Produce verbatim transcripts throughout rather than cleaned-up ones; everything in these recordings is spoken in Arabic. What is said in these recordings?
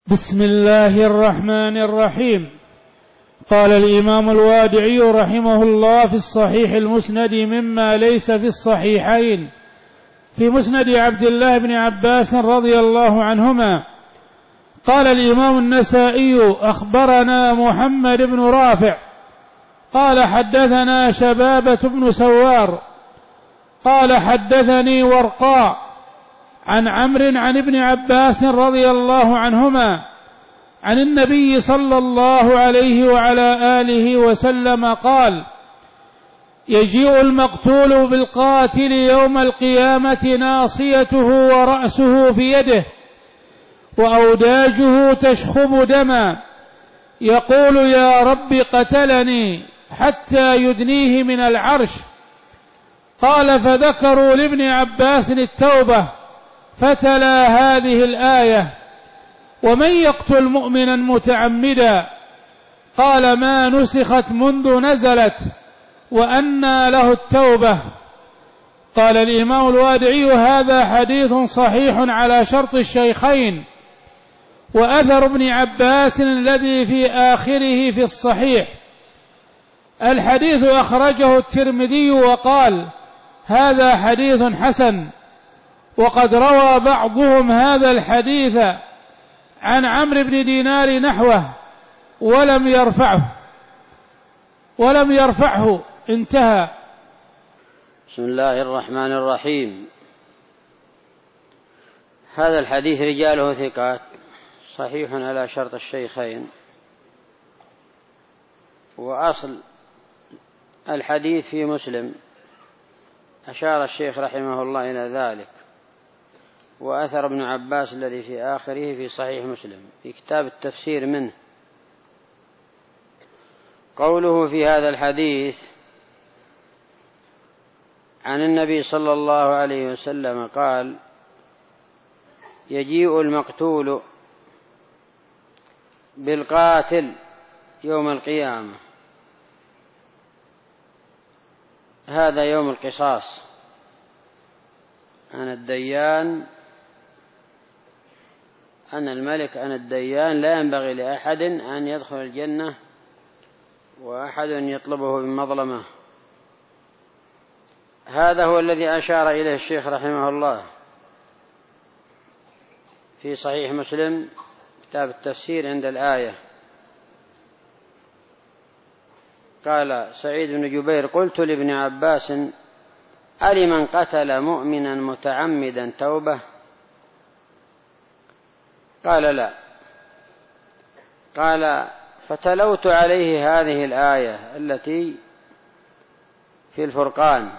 بسم الله الرحمن الرحيم. قال الإمام الوادعي رحمه الله في الصحيح المسند مما ليس في الصحيحين في مسند عبد الله بن عباس رضي الله عنهما. قال الإمام النسائي أخبرنا محمد بن رافع قال حدثنا شبابة بن سوار قال حدثني ورقاء عن عمرو عن ابن عباس رضي الله عنهما عن النبي صلى الله عليه وعلى آله وسلم قال: يجيء المقتول بالقاتل يوم القيامة ناصيته ورأسه في يده وأوداجه تشخب دما، يقول: يا رب قتلني، حتى يدنيه من العرش. قال: فذكروا لابن عباس التوبة فتلا هذه الآية: ومن يقتل مؤمنا متعمدا. قال: ما نسخت منذ نزلت، وأنى له التوبة. قال الإمام الوادعي: هذا حديث صحيح على شرط الشيخين، وأثر ابن عباس الذي في آخره في الصحيح. الحديث أخرجه الترمذي وقال: هذا حديث حسن. وقد روى بعضهم هذا الحديث عن عمرو بن دينار نحوه ولم يرفعه ولم يرفعه انتهى. بسم الله الرحمن الرحيم. هذا الحديث رجاله ثقات صحيح على شرط الشيخين، وأصل الحديث في مسلم، أشار الشيخ رحمه الله إلى ذلك، وأثر ابن عباس الذي في آخره في صحيح مسلم في كتاب التفسير منه. قوله في هذا الحديث عن النبي صلى الله عليه وسلم قال: يجيء المقتول بالقاتل يوم القيامة. هذا يوم القصاص. أنا الديان، أنا الملك، أنا الديان، لا ينبغي لأحد أن يدخل الجنة وأحد يطلبه بمظلمة. هذا هو الذي أشار إليه الشيخ رحمه الله في صحيح مسلم كتاب التفسير عند الآية. قال سعيد بن جبير: قلت لابن عباس: ألمن قتل مؤمنا متعمدا توبة؟ قال: لا. قال: فتلوت عليه هذه الآية التي في الفرقان: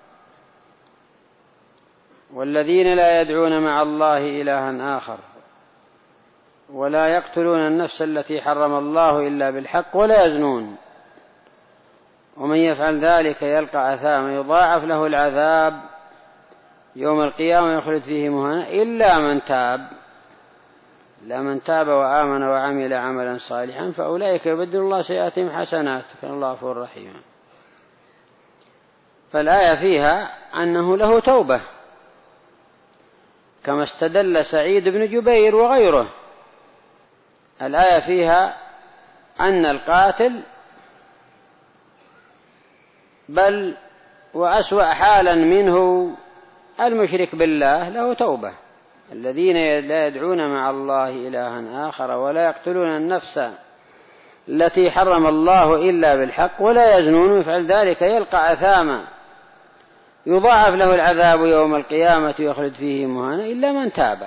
والذين لا يدعون مع الله إلها آخر ولا يقتلون النفس التي حرم الله إلا بالحق ولا يزنون، ومن يفعل ذلك يلقى أثاما يضاعف له العذاب يوم القيامة يخلد فيه مهانا إلا من تاب إلا من تاب وآمن وعمل عملا صالحا فأولئك يبدل الله سيئاتهم حسنات كان الله غفورا رحيما. فالآية فيها أنه له توبة، كما استدل سعيد بن جبير وغيره. الآية فيها أن القاتل بل وأسوأ حالا منه المشرك بالله له توبة. الذين لا يدعون مع الله إلها آخر ولا يقتلون النفس التي حرم الله إلا بالحق ولا يزنون، يفعل ذلك يلقى أثاما يضاعف له العذاب يوم القيامة يخلد فيه مهانا إلا من تاب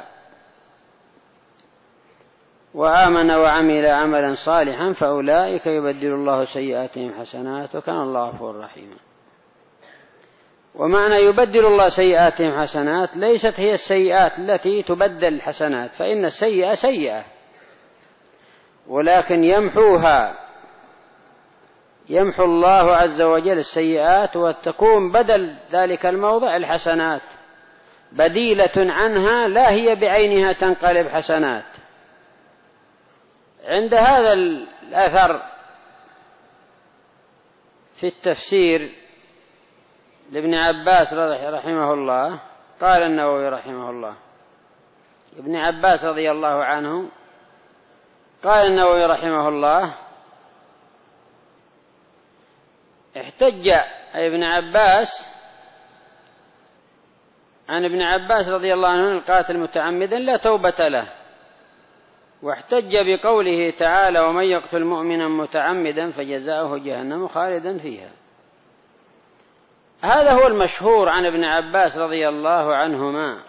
وآمن وعمل عملا صالحا فأولئك يبدل الله سيئاتهم حسنات وكان الله غفورا رحيما. ومعنى يبدل الله سيئاتهم حسنات ليست هي السيئات التي تبدل الحسنات، فإن السيئة سيئة، ولكن يمحوها يمحو الله عز وجل السيئات وتكون بدل ذلك الموضع الحسنات بديلة عنها، لا هي بعينها تنقلب حسنات. عند هذا الأثر في التفسير لابن عباس رحمه الله قال النووي رحمه الله: ابن عباس رضي الله عنه قال النووي رحمه الله: احتج ابن عباس عن ابن عباس رضي الله عنه: القاتل متعمدا لا توبة له. واحتج بقوله تعالى: ومن يقتل مؤمنا متعمدا فجزاؤه جهنم خالدا فيها. هذا هو المشهور عن ابن عباس رضي الله عنهما.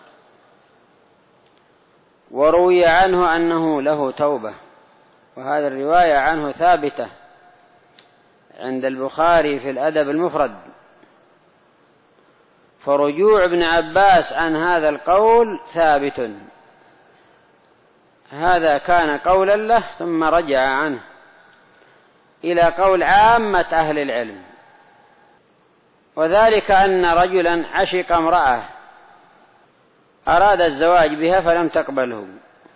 وروي عنه أنه له توبة، وهذه الرواية عنه ثابتة عند البخاري في الأدب المفرد. فرجوع ابن عباس عن هذا القول ثابت. هذا كان قولا له ثم رجع عنه إلى قول عامة أهل العلم، وذلك أن رجلا عشق امرأة أراد الزواج بها فلم تقبله،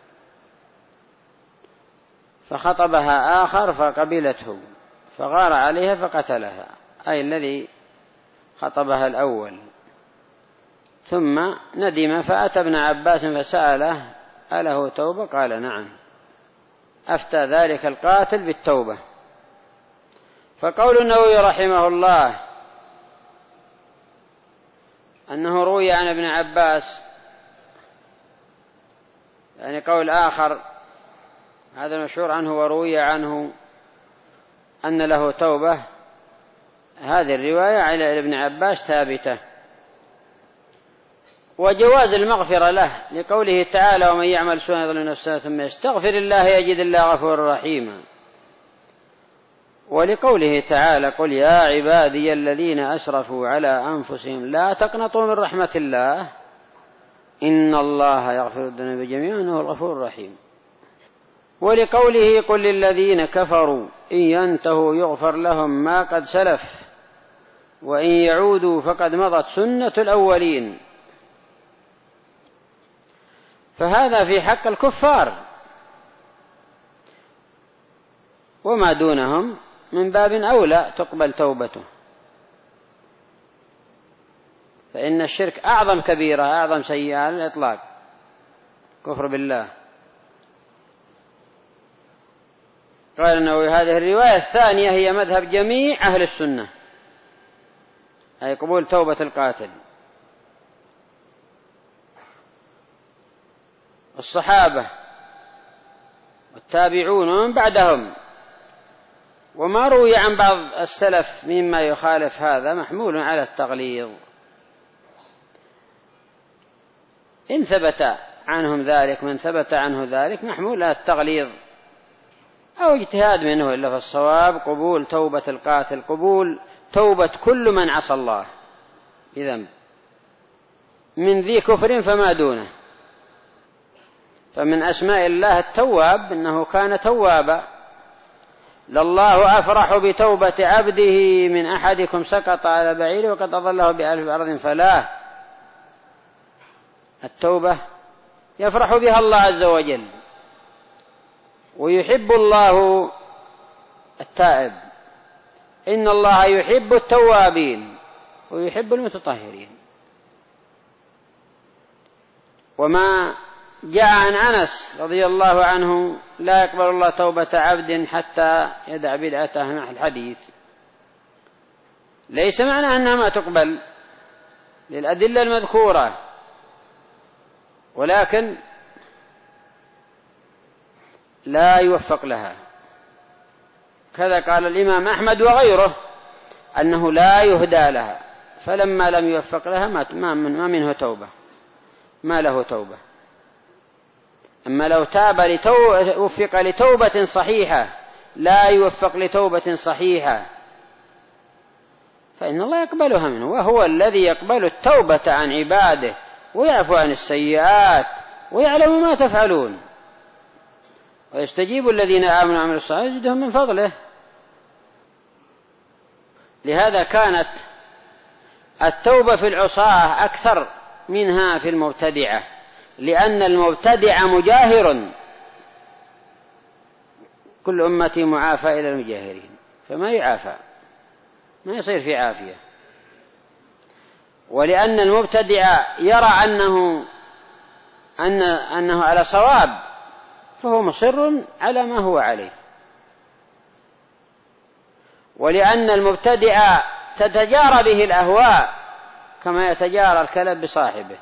فخطبها آخر فقبلته، فغار عليها فقتلها، أي الذي خطبها الأول. ثم ندم فأتى ابن عباس فسأله: أله توبة؟ قال: نعم. أفتى ذلك القاتل بالتوبة. فقول النووي رحمه الله أنه روي عن ابن عباس، يعني قول آخر هذا المشهور عنه وروي عنه أن له توبة، هذه الرواية على ابن عباس ثابتة. وجواز المغفرة له لقوله تعالى: ومن يعمل سوءا يظلم نفسه ثم يستغفر الله يجد الله غفورا رحيما. ولقوله تعالى: قل يا عبادي الذين أسرفوا على أنفسهم لا تقنطوا من رحمة الله إن الله يغفر الذنوب جميعا إنه الغفور الرحيم. ولقوله: قل للذين كفروا إن ينتهوا يغفر لهم ما قد سلف وإن يعودوا فقد مضت سنة الأولين. فهذا في حق الكفار، وما دونهم من باب أولى تقبل توبته، فإن الشرك أعظم كبيرة أعظم سيئة على الإطلاق، كفر بالله. قال النووي: هذه الرواية الثانية هي مذهب جميع أهل السنة، أي قبول توبة القاتل. الصحابة والتابعون ومن بعدهم، وما روي عن بعض السلف مما يخالف هذا محمول على التغليظ، إن ثبت عنهم ذلك، من ثبت عنه ذلك محمول على التغليظ أو اجتهاد منه. إلا فالصواب قبول توبة القاتل، قبول توبة كل من عصى الله بذنب من ذي كفر فما دونه. فمن أسماء الله التواب، إنه كان توابا. لله أفرح بتوبة عبده من أحدكم سقط على بعيره وقد أضله بألف أرض فلا. التوبة يفرح بها الله عز وجل، ويحب الله التائب. إن الله يحب التوابين ويحب المتطهرين. وما جاء عن أنس رضي الله عنه: لا يقبل الله توبة عبد حتى يدع بدعته مع الحديث. ليس معنى أنها ما تقبل للأدلة المذكورة، ولكن لا يوفق لها. كذا قال الإمام أحمد وغيره أنه لا يهدى لها، فلما لم يوفق لها ما منه توبة، ما له توبة. أما لو تاب لتو... وفق لتوبة صحيحة لا يوفق لتوبة صحيحة فإن الله يقبلها منه، وهو الذي يقبل التوبة عن عباده ويعفو عن السيئات ويعلم ما تفعلون ويستجيب الذين آمنوا وعملوا الصالحات يزيدهم من فضله. لهذا كانت التوبة في العصاة أكثر منها في المبتدعة، لأن المبتدع مجاهر، كل أمتي معافى إلى المجاهرين، فما يعافى، ما يصير في عافية. ولأن المبتدع يرى أنه أن أنه على صواب، فهو مصر على ما هو عليه. ولأن المبتدع تتجارى به الأهواء كما يتجارى الكلب بصاحبه،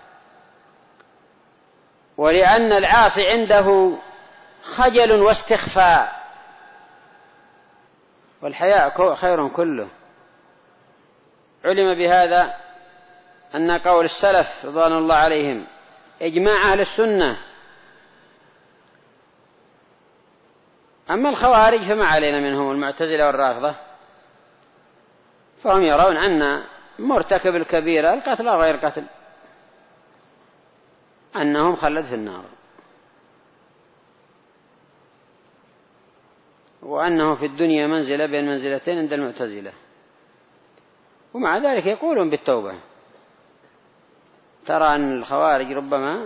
ولأن العاصي عنده خجل واستخفاء، والحياء خير كله. علم بهذا أن قول السلف رضوان الله عليهم إجماع أهل السنة. أما الخوارج فما علينا منهم، المعتزلة والرافضة، فهم يرون أن مرتكب الكبيرة القتل أو غير قتل أنهم خلد في النار، وأنه في الدنيا منزلة بين منزلتين عند المعتزلة، ومع ذلك يقولون بالتوبة. ترى أن الخوارج ربما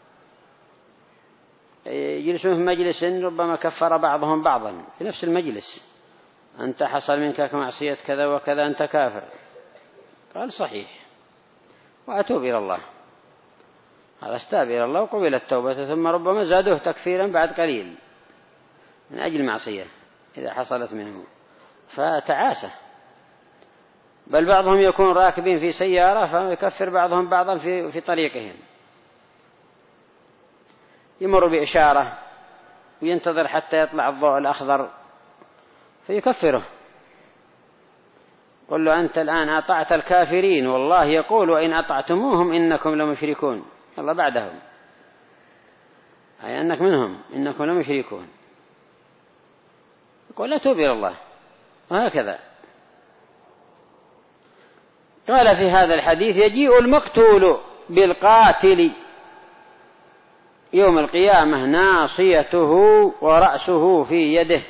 يجلسون في مجلس ربما كفر بعضهم بعضا في نفس المجلس، أنت حصل منك معصية كذا وكذا أنت كافر، قال صحيح وأتوب إلى الله، قال استاب إلى الله وقبل التوبة، ثم ربما زادوه تكفيرا بعد قليل من أجل معصية إذا حصلت منه، فتعاسة. بل بعضهم يكون راكبين في سيارة فيكفر بعضهم بعضا في, في طريقهم، يمر بإشارة وينتظر حتى يطلع الضوء الأخضر فيكفره، قل له أنت الآن أطعت الكافرين، والله يقول وإن أطعتموهم إنكم لمشركون، الله بعدهم أي أنك منهم إنكم لمشركون، يقول لا توب إلى الله. وهكذا قال في هذا الحديث يجيء المقتول بالقاتل يوم القيامة ناصيته ورأسه في يده.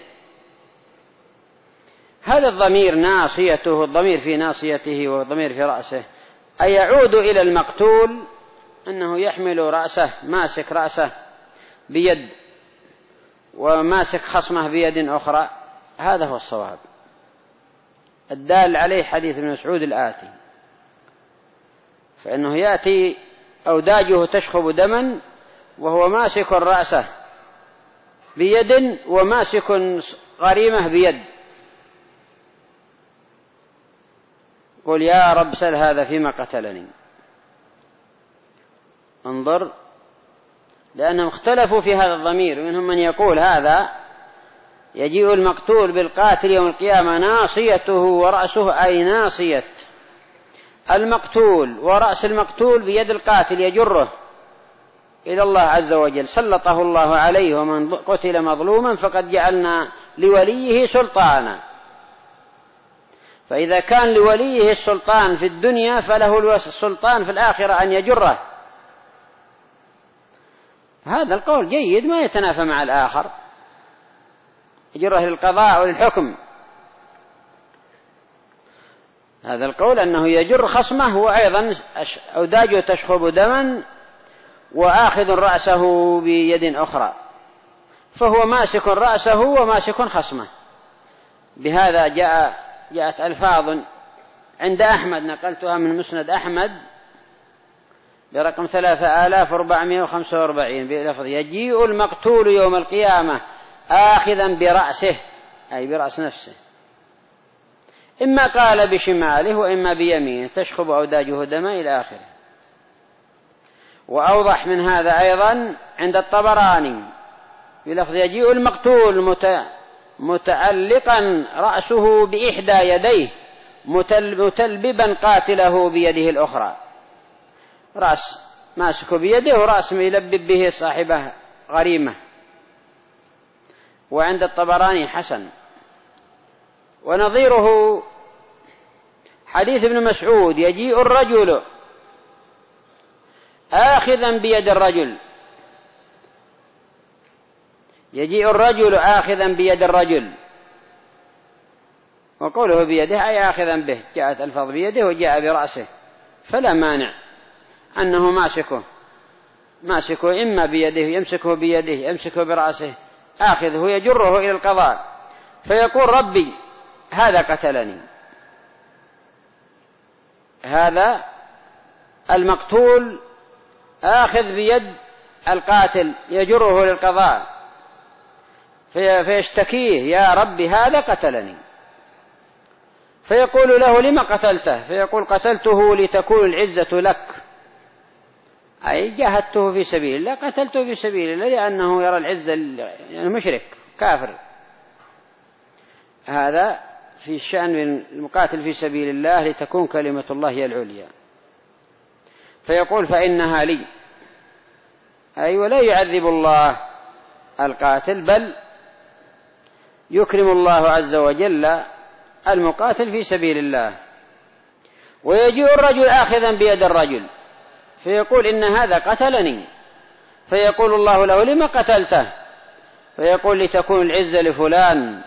هذا الضمير ناصيته، الضمير في ناصيته والضمير في رأسه، أي يعود إلى المقتول أنه يحمل رأسه، ماسك رأسه بيد وماسك خصمه بيد أخرى. هذا هو الصواب الدال عليه حديث ابن مسعود الآتي، فإنه يأتي أوداجه تشخب دما وهو ماسك رأسه بيد وماسك غريمة بيد، قل يا رب سل هذا فيما قتلني. انظر، لأنهم اختلفوا في هذا الضمير، منهم من يقول هذا يجيء المقتول بالقاتل يوم القيامة ناصيته ورأسه، أي ناصية المقتول ورأس المقتول بيد القاتل يجره إلى الله عز وجل، سلطه الله عليه، ومن قتل مظلوما فقد جعلنا لوليه سلطانا. فإذا كان لوليه السلطان في الدنيا فله السلطان في الآخرة أن يجره. هذا القول جيد ما يتنافى مع الآخر، يجره للقضاء والحكم. هذا القول أنه يجر خصمه وأيضا أوداجه تشخب دما وآخذ رأسه بيد أخرى، فهو ماسك رأسه وماسك خصمه. بهذا جاء جاءت ألفاظ عند أحمد، نقلتها من مسند أحمد برقم ثلاثة آلاف وأربعمائة وخمسة وأربعين بلفظ يجيء المقتول يوم القيامة آخذا برأسه، أي برأس نفسه، إما قال بشماله وإما بيمينه تشخب أوداجه دما إلى آخره. وأوضح من هذا أيضا عند الطبراني بلفظ يجيء المقتول متعلقا رأسه بإحدى يديه متلببا قاتله بيده الأخرى، رأس ماسك بيده ورأس يلبب به صاحبه غريمة. وعند الطبراني حسن. ونظيره حديث ابن مسعود يجيء الرجل آخذا بيد الرجل، يجيء الرجل آخذا بيد الرجل، وقوله بيده أي آخذا به، جاءت الفظ بيده وجاء برأسه، فلا مانع أنه ماسكه ماسكه إما بيده يمسكه بيده يمسكه برأسه، آخذه يجره إلى القضاء، فيقول ربي هذا قتلني. هذا المقتول آخذ بيد القاتل يجره للقضاء، فيشتكيه: يا رب هذا قتلني. فيقول له: لم قتلته؟ فيقول: قتلته لتكون العزة لك، أي جاهدته في سبيل الله، قتلته في سبيل الله لأنه يرى العزة، يعني مشرك كافر. هذا في الشأن المقاتل في سبيل الله لتكون كلمة الله هي العليا. فيقول: فإنها لي، أي ولا يعذب الله القاتل، بل يكرم الله عز وجل المقاتل في سبيل الله. ويجيء الرجل آخذا بيد الرجل فيقول: إن هذا قتلني. فيقول الله له: لما قتلته؟ فيقول: لتكون العزة لفلان،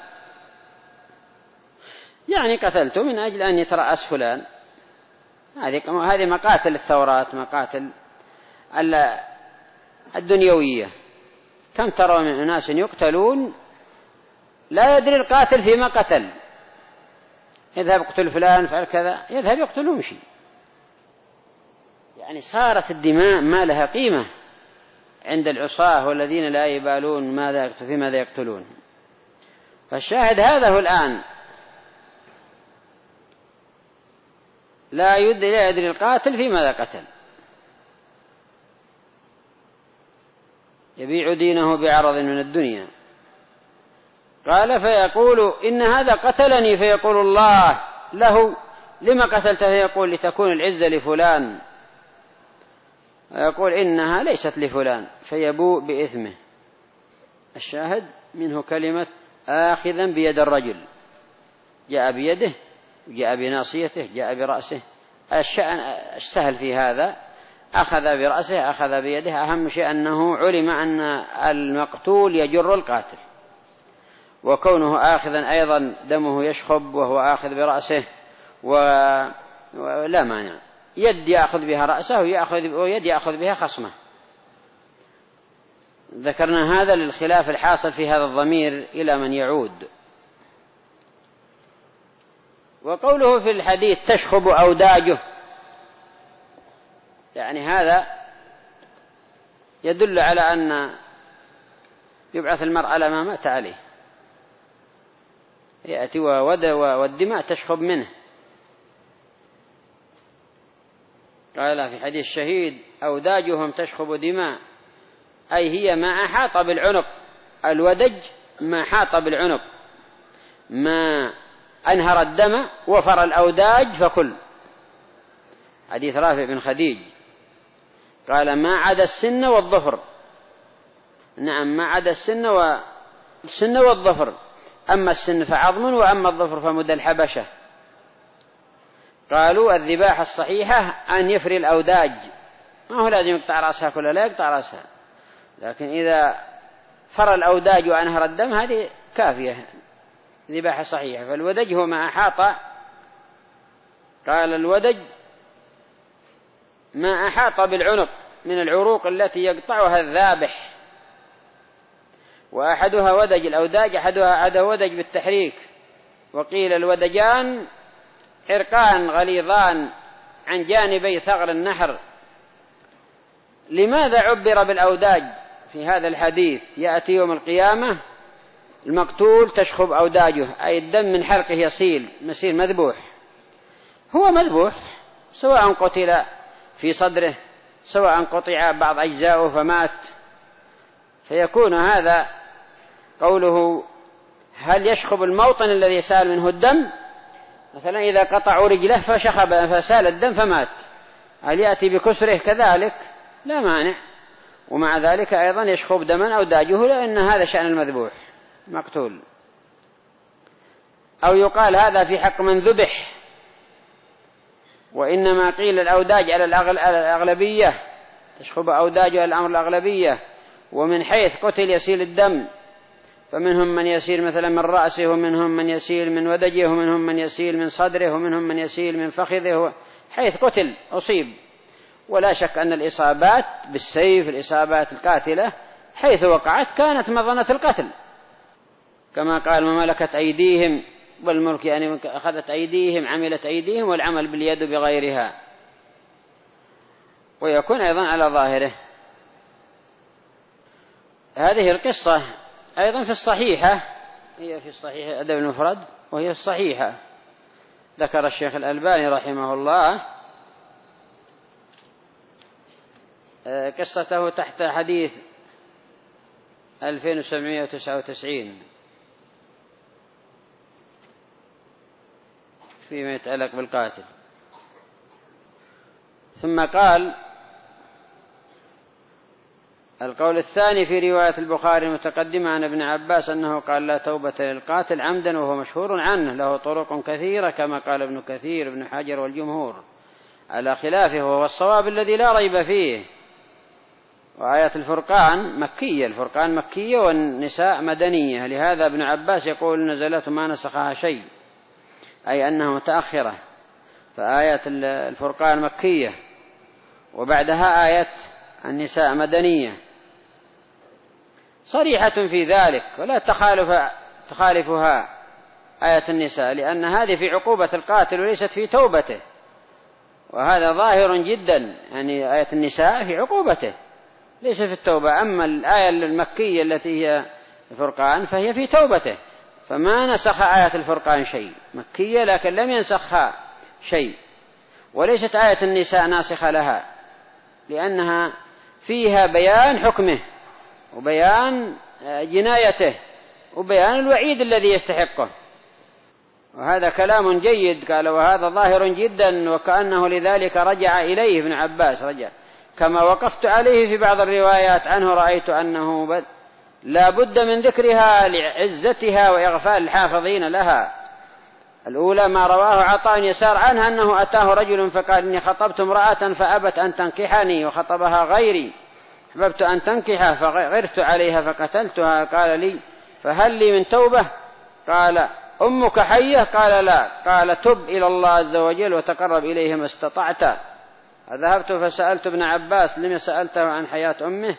يعني قتلته من أجل أن يترأس فلان. هذه مقاتل الثورات، مقاتل الدنيوية. كم ترى من أناس يقتلون لا يدري القاتل فيما قتل، يذهب يقتل فلان فعل كذا، يذهب يقتل ويمشي. يعني صارت الدماء ما لها قيمة عند العصاة والذين لا يبالون ماذا في ماذا يقتلون. فالشاهد هذا هو الآن، لا يدري القاتل في ماذا قتل، يبيع دينه بعرض من الدنيا. قال: فيقول: إن هذا قتلني. فيقول الله له: لما قتلته؟ فيقول: لتكون العزة لفلان. فيقول: إنها ليست لفلان، فيبوء بإثمه. الشاهد منه كلمة آخذا بيد الرجل، جاء بيده، جاء بناصيته، جاء برأسه. الشأن السهل في هذا أخذ برأسه، أخذ بيده. أهم شيء أنه علم أن المقتول يجر القاتل، وكونه آخذا أيضا دمه يشخب وهو آخذ برأسه، ولا مانع، يد يأخذ بها رأسه ويد يأخذ بها خصمه. ذكرنا هذا للخلاف الحاصل في هذا الضمير إلى من يعود. وقوله في الحديث: تشخب أوداجه، يعني هذا يدل على أن يبعث المرء على ما مات عليه، يأتي والدماء تشخب منه. قال في حديث الشهيد: أوداجهم تشخب دماء، أي هي ما أحاط بالعنق. الودج ما حاط بالعنق، ما أنهر الدم وفر الأوداج فكل. حديث رافع بن خديج قال: ما عدا السن والظفر. نعم، ما عدا السن والسن والظفر، أما السن فعظم وأما الظفر فمد الحبشة. قالوا: الذباحة الصحيحة أن يفري الأوداج، ما هو لازم يقطع رأسها كلها، لا يقطع رأسها، لكن إذا فر الأوداج وأنهر الدم هذه كافية، ذباحة صحيحة. فالودج هو ما أحاط. قال: الودج ما أحاط بالعنق من العروق التي يقطعها الذابح، وأحدها ودج الأوداج، أحدها عدا ودج بالتحريك. وقيل الودجان عرقان غليظان عن جانبي ثغر النحر. لماذا عبر بالأوداج في هذا الحديث؟ يأتي يوم القيامة المقتول تشخب أوداجه، أي الدم من حرقه يسيل، مسيل مذبوح. هو مذبوح سواء قتل في صدره، سواء قطع بعض أجزاؤه فمات. فيكون هذا قوله: هل يشخب الموطن الذي سال منه الدم؟ مثلا إذا قطعوا رجله فشخب فسال الدم فمات، هل يأتي بكسره كذلك؟ لا مانع. ومع ذلك أيضا يشخب دما أوداجه، لأن هذا شأن المذبوح مقتول. أو يقال هذا في حق من ذبح، وإنما قيل الأوداج على الأغلبية، تشخب أوداجه الأمر الأغلبية. ومن حيث قتل يسيل الدم، فمنهم من يسيل مثلا من رأسه، ومنهم من يسيل من ودجه، ومنهم من يسيل من صدره، ومنهم من يسيل من فخذه، حيث قتل أصيب. ولا شك أن الإصابات بالسيف، الإصابات القاتلة حيث وقعت كانت مظنة القتل، كما قال: ما ملكت أيديهم، والملك يعني أخذت أيديهم، عملت أيديهم، والعمل باليد بغيرها. ويكون أيضا على ظاهره. هذه القصة أيضا في الصحيحة، هي في الصحيح الأدب المفرد وهي الصحيحة، ذكر الشيخ الألباني رحمه الله قصته تحت حديث ألفين وسبعمائة وتسعة وتسعين فيما يتعلق بالقاتل. ثم قال: القول الثاني في رواية البخاري المتقدمة عن ابن عباس أنه قال: لا توبة للقاتل عمدا، وهو مشهور عنه، له طرق كثيرة كما قال ابن كثير ابن حجر والجمهور على خلافه، وهو الصواب الذي لا ريب فيه. وآية الفرقان مكية، الفرقان مكية والنساء مدنية، لهذا ابن عباس يقول نزلت ما نسخها شيء، أي أنها متأخرة. فآية الفرقان مكية وبعدها آية النساء مدنية صريحة في ذلك، ولا تخالف تخالفها آية النساء، لأن هذه في عقوبة القاتل وليست في توبته، وهذا ظاهر جدا. يعني آية النساء في عقوبته ليس في التوبة، أما الآية المكية التي هي الفرقان فهي في توبته، فما نسخ آية الفرقان شيء، مكية لكن لم ينسخها شيء. وليست آية النساء ناسخة لها، لأنها فيها بيان حكمه وبيان جنايته وبيان الوعيد الذي يستحقه، وهذا كلام جيد. قال: وهذا ظاهر جدا، وكأنه لذلك رجع إليه ابن عباس، رجع كما وقفت عليه في بعض الروايات عنه، رأيت أنه لا بد من ذكرها لعزتها وإغفال الحافظين لها. الأولى ما رواه عطاء يسار عنها أنه أتاه رجل فقال: إني خطبت امرأة فأبت أن تنكحني وخطبها غيري، أحببت أن تنكحها فغرت عليها فقتلتها، قال لي: فهل لي من توبة؟ قال: أمك حية؟ قال: لا. قال: تب إلى الله عز وجل وتقرب إليه ما استطعت. ذهبت فسألت ابن عباس: لم سألته عن حياة أمه؟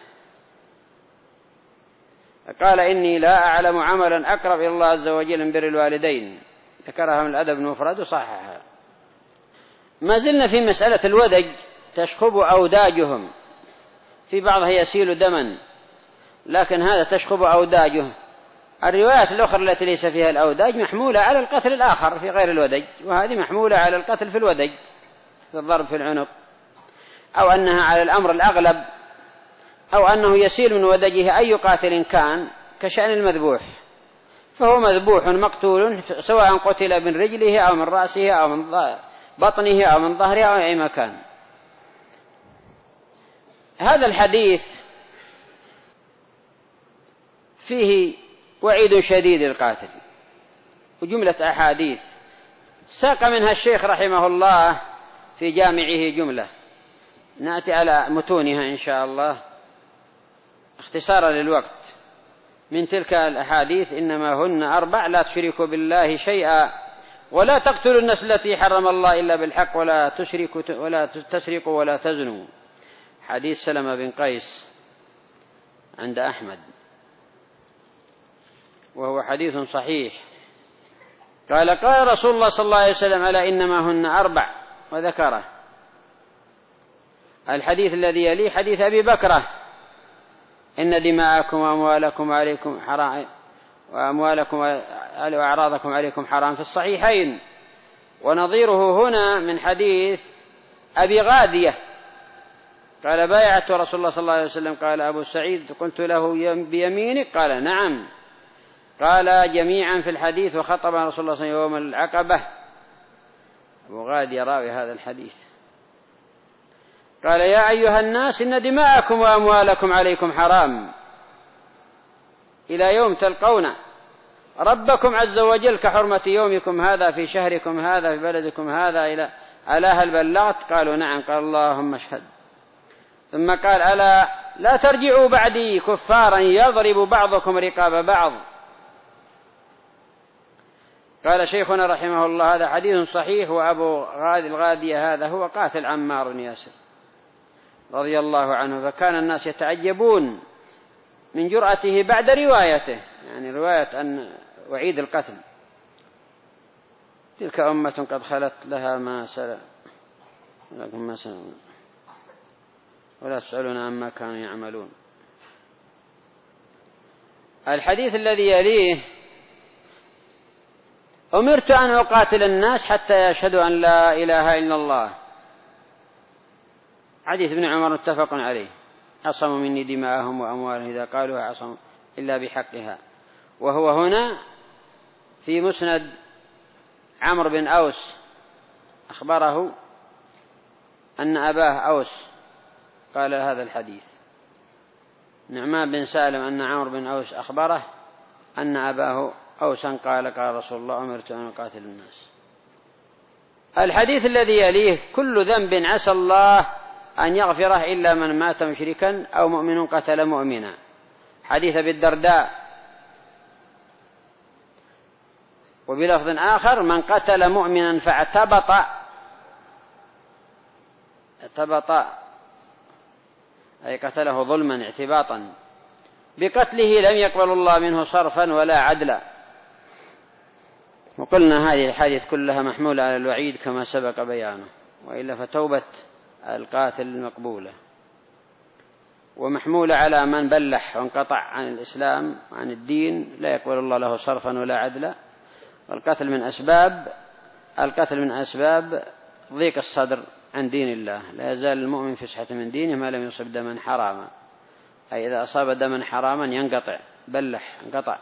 قال: إني لا أعلم عملا أقرب إلى الله عز وجل من بر الوالدين. ذكرها من الأدب المفرد وصححها. ما زلنا في مسألة الودج، تشخب أوداجهم، في بعضها يسيل دما، لكن هذا تشخب أوداجه. الروايات الأخرى التي ليس فيها الأوداج محمولة على القتل الآخر في غير الودج، وهذه محمولة على القتل في الودج، في الضرب في العنق، أو أنها على الأمر الأغلب، أو أنه يسيل من ودجه أي قاتل كان، كشأن المذبوح، فهو مذبوح مقتول سواء قتل من رجله أو من رأسه أو من بطنه أو من ظهره أو أي مكان. هذا الحديث فيه وعيد شديد للقاتل وجملة أحاديث ساق منها الشيخ رحمه الله في جامعه جملة، نأتي على متونها إن شاء الله اختصارا للوقت. من تلك الأحاديث: إنما هن أربع: لا تشركوا بالله شيئا، ولا تقتلوا النفس التي حرم الله إلا بالحق، ولا تشركوا ولا تسرقوا ولا تزنوا. حديث سلمة بن قيس عند أحمد، وهو حديث صحيح. قال: قال رسول الله صلى الله عليه وسلم: ألا إنما هن أربع، وذكره. الحديث الذي يليه حديث أبي بكرة: إن دماءكم وأموالكم عليكم حرام، وأموالكم وأعراضكم عليكم حرام، في الصحيحين. ونظيره هنا من حديث أبي غادية قال: بايعت رسول الله صلى الله عليه وسلم. قال أبو سعيد: قلت له: بيمينك؟ قال: نعم. قال جميعا في الحديث: وخطب رسول الله صلى الله عليه وسلم يوم العقبة. أبو غادية راوي هذا الحديث. قال: يا أيها الناس، إن دماءكم وأموالكم عليكم حرام إلى يوم تلقون ربكم عز وجل كحرمة يومكم هذا في شهركم هذا في بلدكم هذا، إلى ألا هل بلغت؟ قالوا: نعم. قال: اللهم اشهد. ثم قال: ألا لا ترجعوا بعدي كفارا يضرب بعضكم رقاب بعض. قال شيخنا رحمه الله: هذا حديث صحيح. وأبو غادي الغادية هذا هو قاتل عمار بن ياسر رضي الله عنه، فكان الناس يتعجبون من جرأته بعد روايته، يعني رواية أن وعيد القتل. تلك أمة قد خلت لها ما سلف لكم ما سلف ولا تسألون عما كانوا يعملون. الحديث الذي يليه: أمرت أن أقاتل الناس حتى يشهدوا أن لا إله إلا الله. حديث ابن عمر متفق عليه: عصموا مني دماءهم وأموالهم إذا قالوا عصموا إلا بحقها. وهو هنا في مسند عمرو بن أوس، أخبره أن أباه أوس قال هذا الحديث. نعمان بن سالم أن عمرو بن أوس أخبره أن أباه أوسا قال قال رسول الله: أمرت أن أقاتل الناس. الحديث الذي يليه: كل ذنب عسى الله أن يغفره إلا من مات مشركا أو مؤمن قتل مؤمنا. حديث أبي الدرداء. وبلفظ آخر: من قتل مؤمنا فاعتبط اعتبط أي قتله ظلما اعتباطا بقتله لم يقبل الله منه صرفا ولا عدلا. وقلنا هذه الحديث كلها محمولة على الوعيد كما سبق بيانه، وإلا فتوبة القاتل مقبولة، ومحمولة على من بلح وانقطع عن الإسلام عن الدين لا يقبل الله له صرفا ولا عدلا. والقتل من أسباب القتل من أسباب ضيق الصدر عن دين الله. لا يزال المؤمن في صحة من دينه ما لم يصب دما حراما، أي إذا أصاب دما حراما ينقطع، بلح انقطع.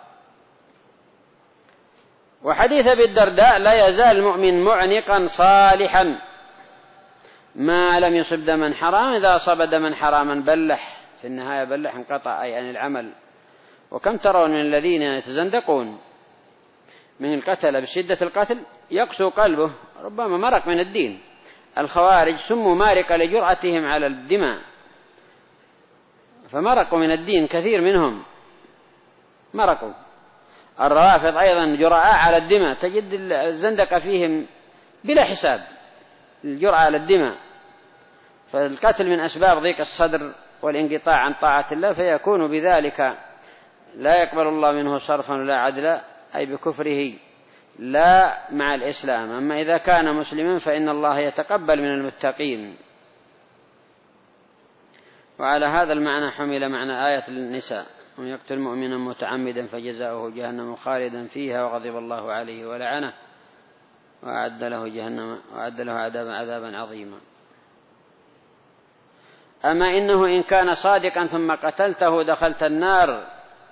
وحديث أبي الدرداء: لا يزال المؤمن معنقا صالحا ما لم يصب دما حراما، إذا أصاب دما حراما بلح، في النهاية بلح انقطع أي عن العمل. وكم ترون من الذين يتزندقون من القتل بشدة القتل يقسو قلبه، ربما مرق من الدين. الخوارج سموا مارقة لجرأتهم على الدماء، فمرقوا من الدين كثير منهم، مرقوا. الروافض أيضا جرأة على الدماء، تجد الزندقة فيهم بلا حساب، الجرأة على الدماء. فالقتل من أسباب ضيق الصدر والانقطاع عن طاعة الله، فيكون بذلك لا يقبل الله منه صرفا ولا عدلا، أي بكفره لا مع الإسلام. أما إذا كان مسلما فإن الله يتقبل من المتقين. وعلى هذا المعنى حمل معنى آية النساء: ومن يقتل مؤمنا متعمدا فجزاؤه جهنم خالدا فيها وغضب الله عليه ولعنه وأعد له جهنم وأعد له عذابا عذابا عظيما. أما إنه إن كان صادقا ثم قتلته دخلت النار.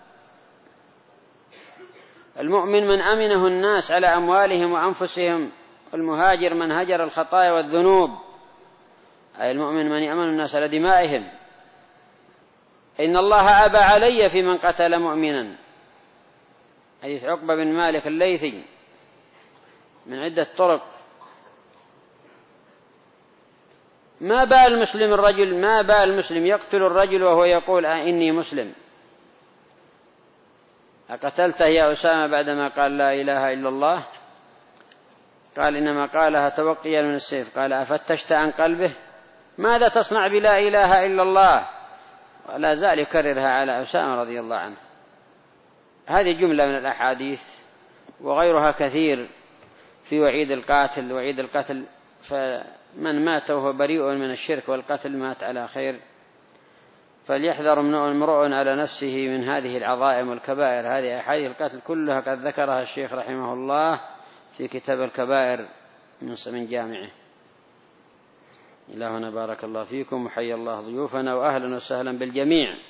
المؤمن من أمنه الناس على أموالهم وأنفسهم، والمهاجر من هجر الخطايا والذنوب، أي المؤمن من يأمن الناس على دمائهم. إن الله أبى علي في من قتل مؤمنا، حديث عقبة بن مالك الليثي من عدة طرق. ما بال المسلم الرجل ما بال المسلم يقتل الرجل وهو يقول إني مسلم. أقتلته يا أسامة بعدما قال لا إله إلا الله؟ قال إنما قالها توقيا من السيف. قال أفتشت عن قلبه؟ ماذا تصنع بلا إله إلا الله؟ ولا زال يكررها على أسامة رضي الله عنه. هذه جملة من الأحاديث وغيرها كثير في وعيد القاتل. وعيد القتل، فمن مات وهو بريء من الشرك والقتل مات على خير. فليحذر امرؤ على نفسه من هذه العظائم والكبائر. هذه أحاديث القتل كلها قد ذكرها الشيخ رحمه الله في كتاب الكبائر من جامعه. إلهنا بارك الله فيكم، وحيا الله ضيوفنا، وأهلا وسهلا بالجميع.